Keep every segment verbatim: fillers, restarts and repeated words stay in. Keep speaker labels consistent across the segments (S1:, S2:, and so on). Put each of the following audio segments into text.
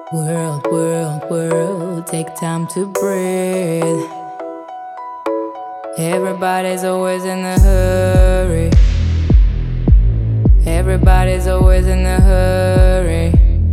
S1: World, world, world, take time to breathe. Everybody's always in a hurry. Everybody's always in a hurry.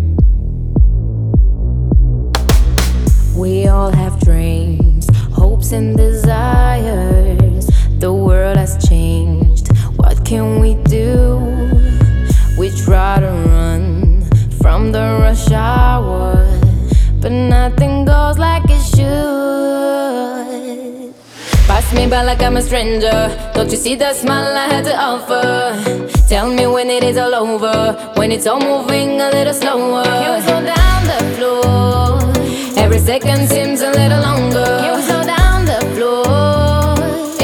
S1: We all have dreams, hopes and desires. The world has changed, what can we do? We try to run from the rush hour, but nothing goes like it should. Pass me by like I'm a stranger. Don't you see the smile I had to offer? Tell me when it is all over, when it's all moving a little slower. Can we slow down the floor? Every second seems a little longer. Can we slow down the floor?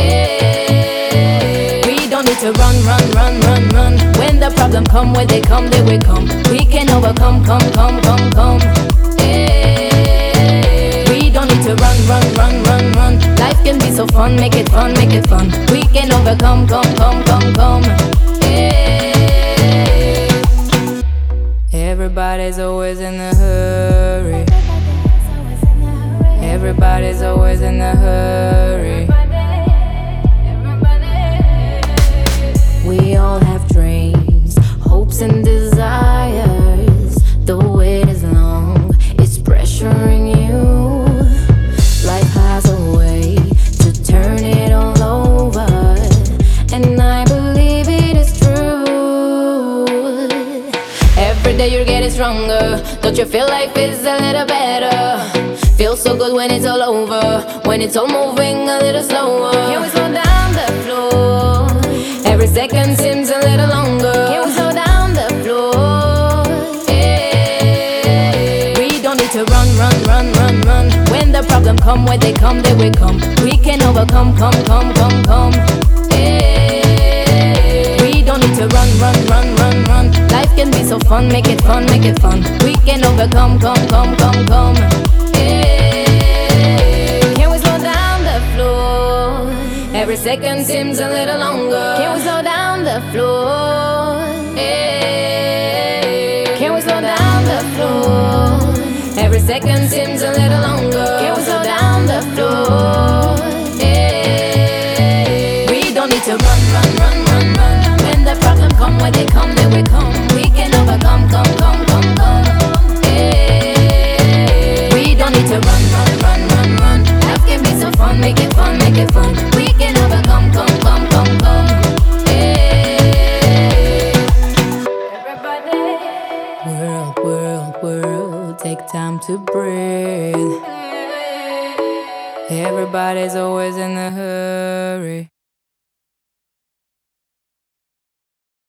S1: Yeah. We don't need to run, run, run, run, run. When the problem come, when they come, they will come. We can overcome, come, come, come, come. Yeah. We don't need to run, run, run, run, run. Life can be so fun, make it fun, make it fun. We can overcome, come, come, come, come. Yeah. Everybody's always in a hurry. Everybody's always in a hurry. We all have dreams, hopes and desires. The wait is long, it's pressuring you. Life has a way to turn it all over, and I believe it is true. Every day you're getting stronger. Don't you feel life is a little better? Feels so good when it's all over, when it's all moving a little slower. Can we slow down the floor? Every second seems a little longer. Can we slow down the floor? Yeah. We don't need to run, run, run, run, run. When the problem come, when they come, they will come. We can overcome, come, come, come, come. Yeah. We don't need to run, run, run, run, run. Life can be so fun, make it fun, make it fun. We can overcome, come, come, come, come. Every second seems a little longer. Can we slow down the floor? Yeah. Can we slow down the floor? Every second seems a little longer. Can we slow down the floor? Yeah. We don't need to run, run, run, run, run. When the problem come, when they come, they will come. We can overcome, come, come, come, come. Yeah. We don't need to run, run, run, run, run. Life can be so fun, make it fun, make it fun. We can overcome, come, come, come, come. Yeah. Everybody. World, world, world, take time to breathe. Everybody's always in a hurry.